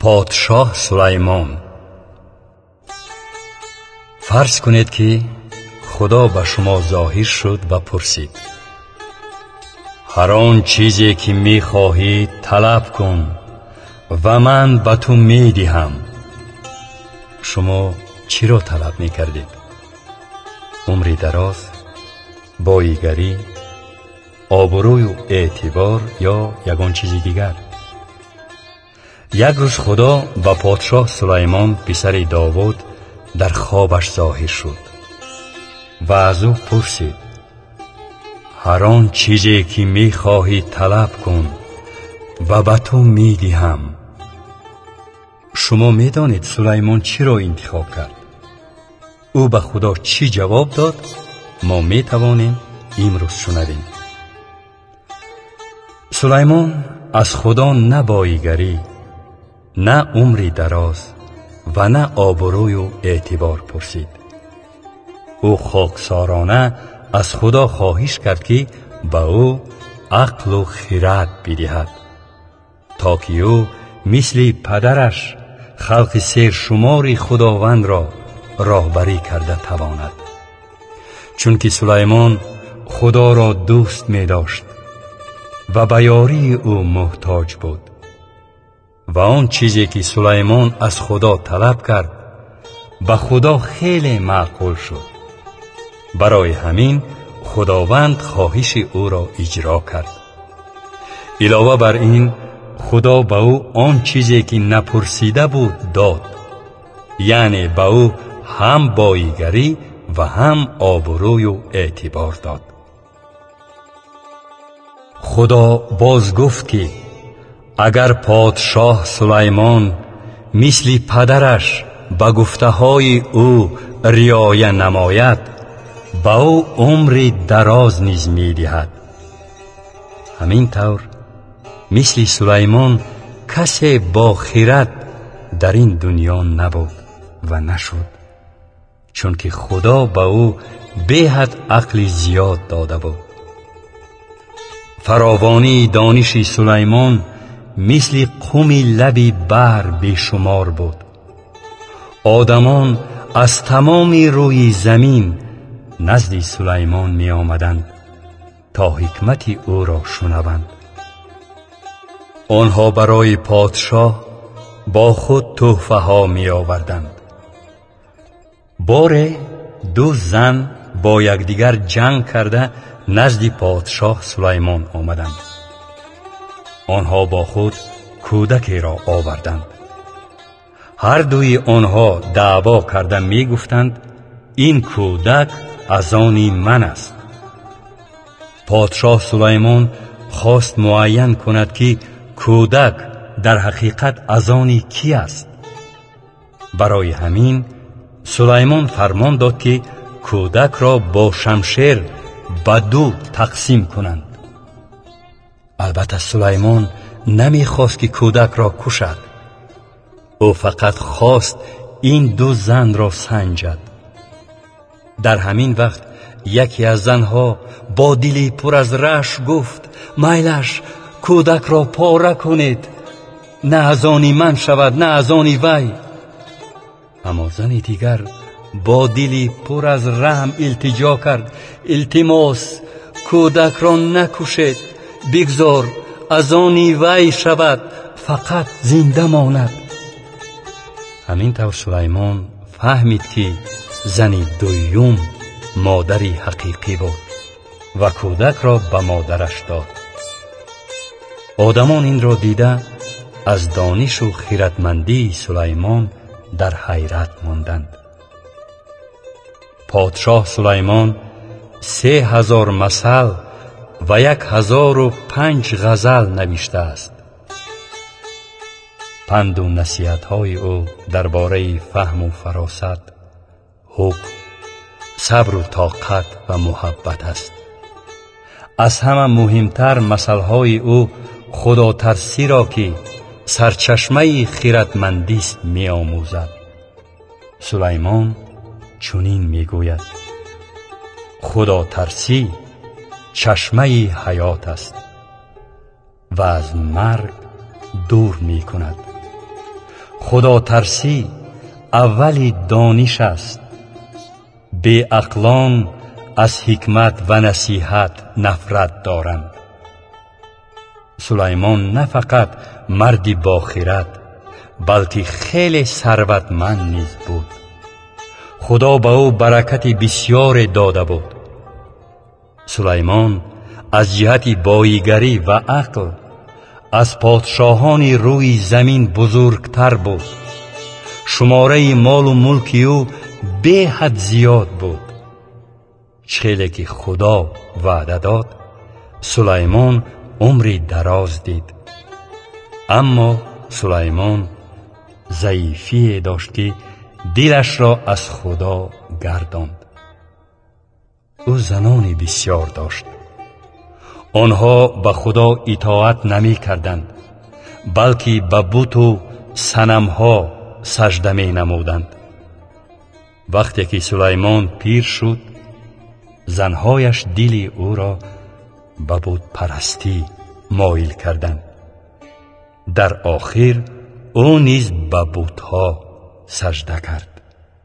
پادشاه سلیمان. فرض کنید که خدا به شما ظاهر شد و پرسید هر آن چیزی که می خواهی طلب کن و من به تو می دهم. شما چی را طلب می کردید؟ عمری دراز، بایگری، آبروی و اعتبار یا یگان چیزی دیگر؟ یک روز خدا به پادشاه سلیمان پسر داوود در خوابش ظاهر شد و از او پرسید هر آن چیزی که می خواهی طلب کن و به تو می دهم. شما می دانید سلیمان چی را انتخاب کرد؟ او به خدا چی جواب داد؟ ما می توانیم امروز شنویم. سلیمان از خدا نه بایگری، نه عمری دراز و نه آبروی و اعتبار پرسید. او خاکسارانه از خدا خواهش کرد که به او عقل و خرد بدهد تا که او مثل پدرش خلق سرشمار خداوند را راهبری کرده تواند. چون که سلیمان خدا را دوست می داشت و به یاری او محتاج بود و آن چیزی که سلیمان از خدا طلب کرد به خدا خیلی معقول شد. برای همین خداوند خواهش او را اجرا کرد. علاوه بر این خدا به او آن چیزی که نپرسیده بود داد، یعنی به او هم بایگری و هم آبروی و اعتبار داد. خدا باز گفت که اگر پادشاه سلیمان مثل پدرش به گفته های او رعایت نماید به او عمر دراز نیز می دهد. همین طور مثل سلیمان کسی با خرد در این دنیا نبود و نشد، چون که خدا به او به حد عقل زیاد داده بود. فراوانی دانش سلیمان مثل قم لب بحر بیشمار بود. آدمان از تمام روی زمین نزد سلیمان می آمدند تا حکمت او را شنوند. آنها برای پادشاه با خود تحفه ها می آوردند. باره دو زن با یکدیگر جنگ کرده نزد پادشاه سلیمان آمدند. آنها با خود کودکی را آوردند. هر دوی آنها دعوا کرده می گفتند این کودک از آن من است. پادشاه سلیمان خواست معین کند که کودک در حقیقت از آن کی است. برای همین سلیمان فرمان داد که کودک را با شمشیر به دو تقسیم کنند. البته سلیمان نمی خواست که کودک را کشد. او فقط خواست این دو زن را سنجد. در همین وقت یکی از زنها با دلی پر از رشک گفت میلش کودک را پاره کنید، نه از آن من شود نه از آن وی. اما زن دیگر با دلی پر از رحم التجا کرد التماس کودک را نکشید، بگذار از آن وی شود فقط زنده ماند. همین طور سلیمان فهمید که زن دویم مادری حقیقی بود و کودک را به مادرش داد. آدمان این را دیده از دانش و خردمندی سلیمان در حیرت ماندند. پادشاه سلیمان 3000 مثل و 1005 غزل نوشته است. پند و نصیحت های او درباره فهم و فراست، حب، صبر و طاقت و محبت است. از همه مهمتر مثل های او خدا ترسی را که سرچشمه خردمندی است می آموزد. سلیمان چنین می گوید خدا ترسی چشمه حیات است و از مرگ دور می کند. خدا ترسی اولی دانش است. بی عقلان از حکمت و نصیحت نفرت دارند. سلیمان نه فقط مردی با خرد بلکه خیلی ثروتمند نیز بود. خدا به او برکت بسیار داده بود. سلیمان از جهت باییگری و عقل از پادشاهان روی زمین بزرگتر بود. شماره مال و ملک او به حد زیاد بود. چیزی که خدا وعده داد، سلیمان عمری دراز دید. اما سلیمان ضعیفی داشت که دلش را از خدا گرداند. او زنان بسیار داشت. آنها به خدا اطاعت نمی کردند، بلکه به بت و صنمها سجده می نمودند. وقتی که سلیمان پیر شد، زنهایش دل او را به بت پرستی مایل کردند. در آخر او نیز به بتها سجده کرد.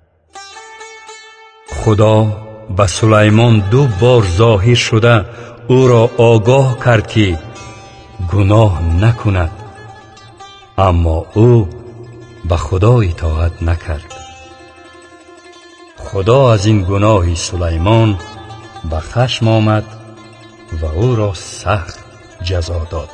خدا به سلیمان 2 بار ظاهر شده او را آگاه کرد که گناه نکند، اما او به خدا اطاعت نکرد. خدا از این گناه سلیمان به خشم آمد و او را سخت جزا داد.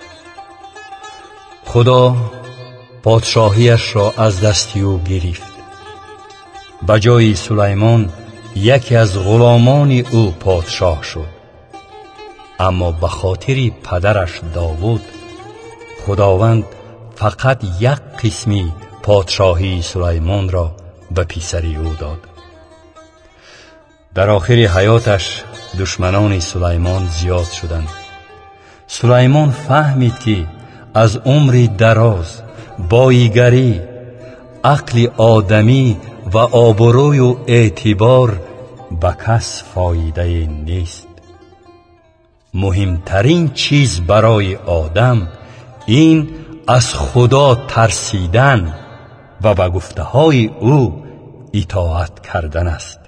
خدا پادشاهیش را از دست او گرفت. به جای سلیمان یکی از غلامان او پادشاه شد. اما به خاطر پدرش داوود، خداوند فقط یک قسمی پادشاهی سلیمان را به پسری او داد. در آخر حیاتش دشمنان سلیمان زیاد شدند. سلیمان فهمید که از عمر دراز، باییگری، عقل آدمی و آبروی و اعتبار به کس فایده نیست. مهمترین چیز برای آدم این از خدا ترسیدن و به گفته های او اطاعت کردن است.